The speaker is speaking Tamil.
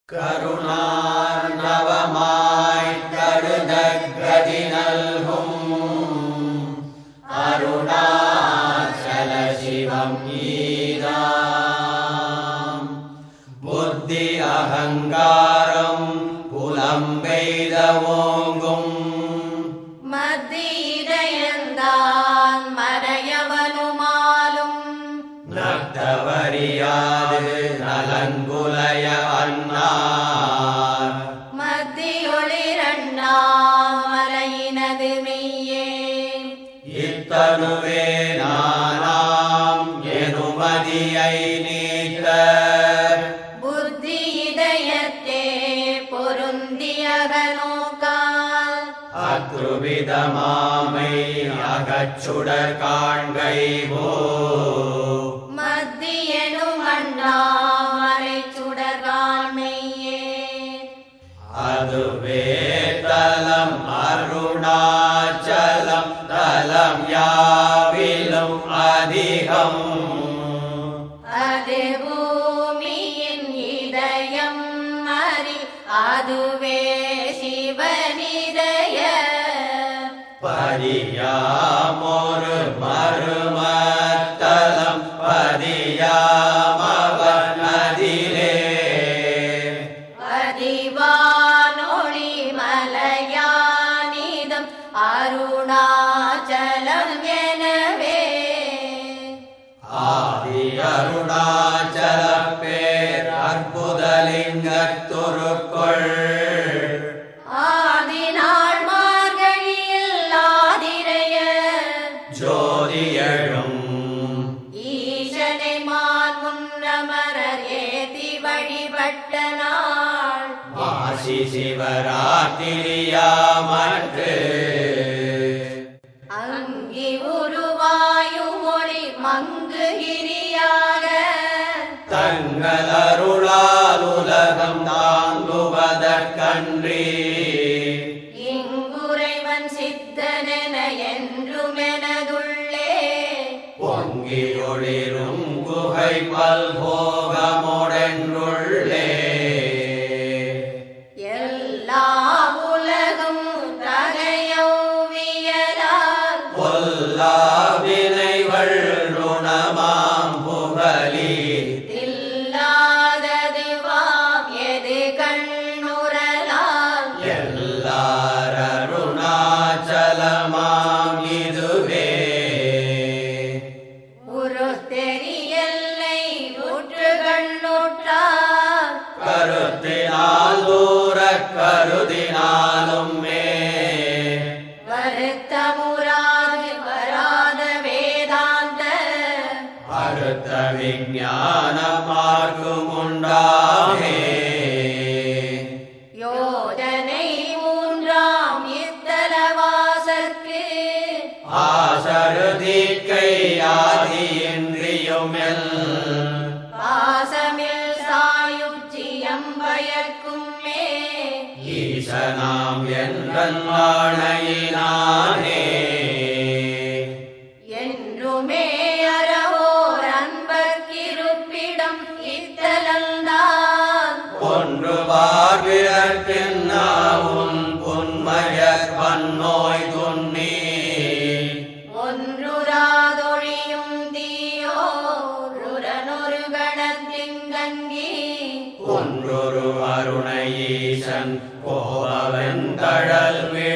கருணார்ணவமாய் கருதக்கதி நல்கும் அருணாச்சல சிவம் ஈதாம். புத்தி அகங்காரம் புலம்பெய்த ஓங்கும் மத்தியிடையந்தான் மறையவனுமாலும் நட்டவரியாது நலங்குலைய அன்னார் மத்தியொளிரண்ணாமலையினது மெய்யே. இத்தனுவே நானாம் எனுமதியை நீக்க புத்தி இதயத்தே பொருந்தியக நோக்கால் அத்ருவிதமாமை அகச்சுடர் காண்கைவோ மத்தியெனும் அண்ணாமலை சுடர்கான் மெய்யே. அதுவே தலம் அருணாச்சலம் தலம் யாவிலும் அதிகம். அது பூமியின் இதயம் அறி அதுவே சிவனிதய பதியாமொரு மருமத்தலம் பதியாமவன் அதிலே பதிவானொளி மலையானிதம் அருணாச்சலம் எனவே. ஆதி அருணாச்சல பேர் அற்புதலிங்கத்துருக்குள் ஆதிநாள் மார்கழியில் ஆதிரைய ஜோதியழும் ஈசனை மான் முன்னமரர் ஏத்தி வழிபட்ட நாள் மாசி சிவராத்திரியாமற்று அங்கி உருவாயும் ஒளி மங்குகிரியாக தங்கள் அருளால் உலகம் தாங்குவதற்கன்றி இங்குறைவன் சித்தனென என்றுமெனதுள்ளே பொங்கி ஒளிரும் குகை பல்போகமுடென்றுள்ளே எல்லா உலகும் தகையௌவியலால் பொல்லா வினைகள் ருணமாம் புகழி இல்லாததுவாம் எது கண்ணுறலால் எல்லார் அருணாச்சலமாம் இதுவே. உரு தெரியல்லை உற்று கண்ணுற்றார் கருத்தினால் தூர கருதினாலும் மே வருத்தமுறாது வராத வேதாந்த அடுத்த விஞ்ஞானமார்க்கும் உண்டாமே. யோஜனை மூன்றாம் இத்தலவாசற்கு ஆசருதிக்கை ஆதியின்றியுமெல் பாசமில் சாயுச்சியம் பயக்கும் மே ஈசனாம் என்றன் வாணையினானே என்றுமே அறவோர் அன்பர்க்கிருப்பிடம் இத்தலந்தான் ஒன்று பார்விறக்கின்னாவும் பொன்மயர் பன்னோய் துண்ணி ஒன்றுராதொழியும் தீயோருரனொரு கணத்திங்கங்கி ஒன்றொரு அருண ஈசன் கோபவெந்தழல்